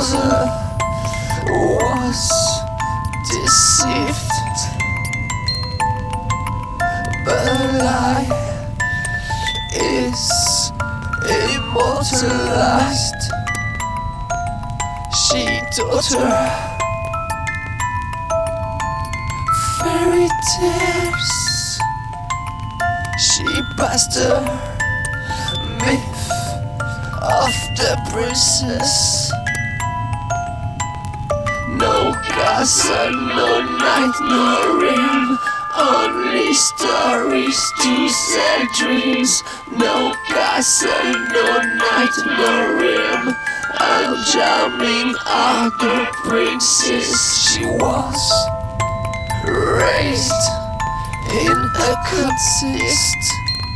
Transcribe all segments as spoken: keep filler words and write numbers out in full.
mother was deceived, but a lie is immortalized. She taught her fairy tales. She passed her myth of the princess. No castle, no knight, no ring, only stories to sell dreams. No castle, no knight, no ring, a charming other princess. She was raised in a consist,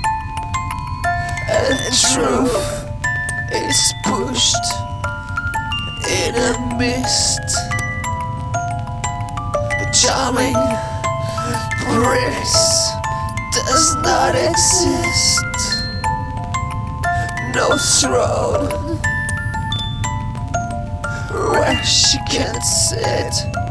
and truth is pushed in a mist. A charming prince does not exist. No throne where she can sit.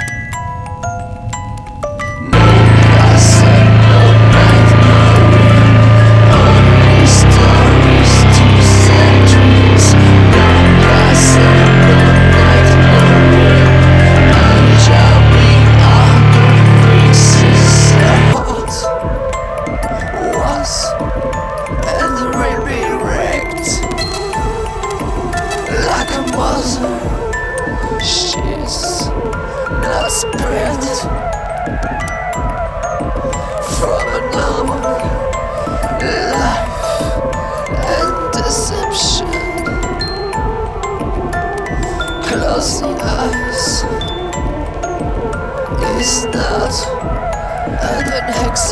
She's not spared from a normal life and deception. Closing eyes is not an